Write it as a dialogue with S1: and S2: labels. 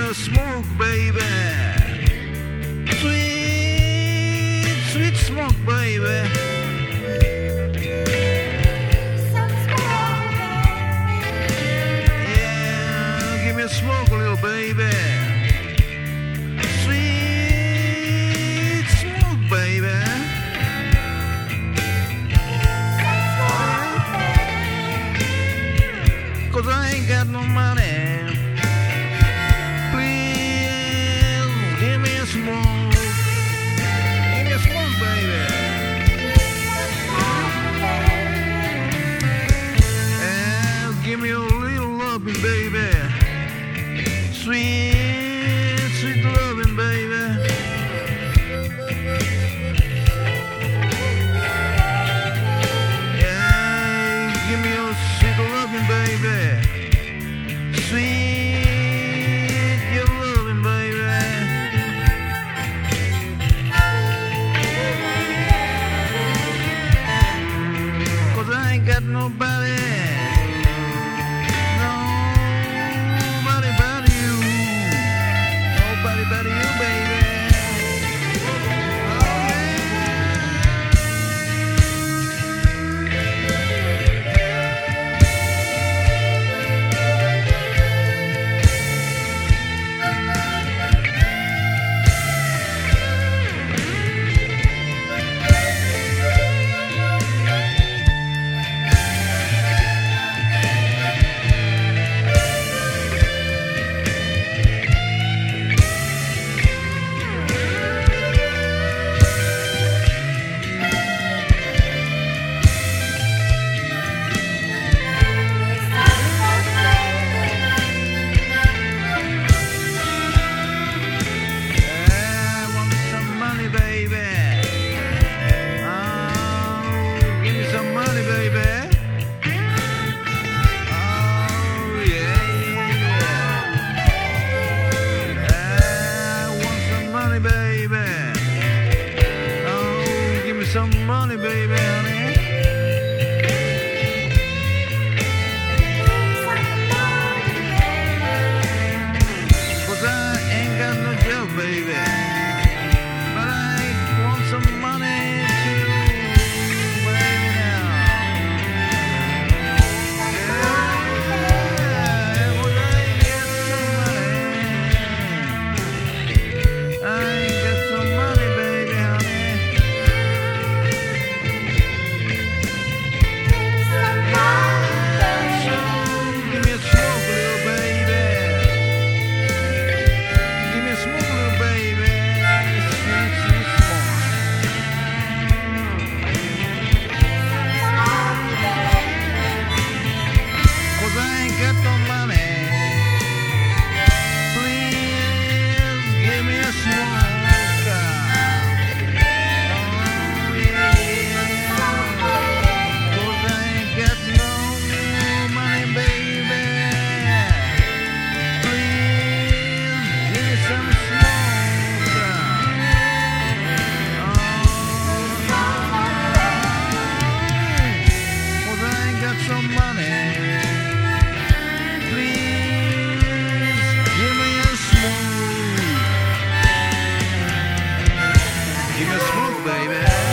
S1: a smoke, baby. Sweet, sweet smoke, baby. Yeah, give me a smoke, little baby. Sweet smoke, baby. Cause I ain't got no money. Please give me a smoke. Give me a smoke, baby. And give me a little loving, baby. Sweet, sweet loving, baby. Yeah, give me a sweet loving, baby. Sweet, your loving, baby. Cause I ain't got nobody. Nobody but you. Nobody but you, baby. Oh, some money, baby, honey. Cause I ain't got no job, baby. But I want some money too, baby, now. Yeah, cause I ain't got some money. I ain't got some money, baby, honey. Some money, please give me a smoke. Give me a smoke, baby.